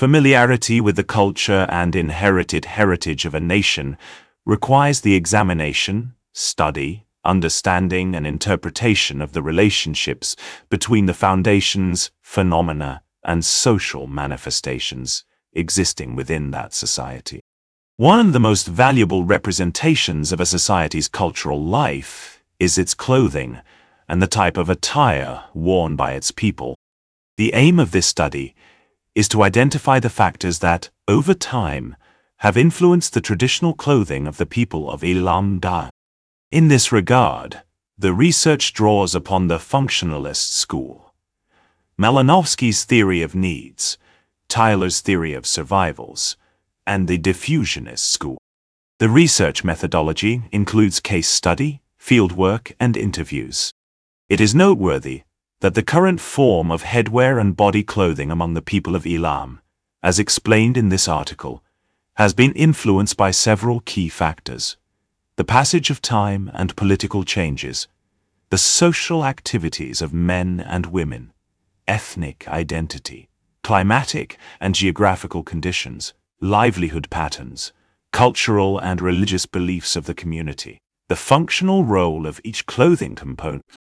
Familiarity with the culture and inherited heritage of a nation requires the examination, study, understanding, and interpretation of the relationships between the foundations, phenomena, and social manifestations existing within that society. One of the most valuable representations of a society's cultural life is its clothing and the type of attire worn by its people. The aim of this study is to identify the factors that, over time, have influenced the traditional clothing of the people of Ilam Da. In this regard, the research draws upon the functionalist school, Malinowski's theory of needs, Tyler's theory of survivals, and the diffusionist school. The research methodology includes case study, fieldwork, and interviews. It is noteworthy that the current form of headwear and body clothing among the people of Elam, as explained in this article, has been influenced by several key factors: the passage of time and political changes, the social activities of men and women, ethnic identity, climatic and geographical conditions, livelihood patterns, cultural and religious beliefs of the community. The functional role of each clothing component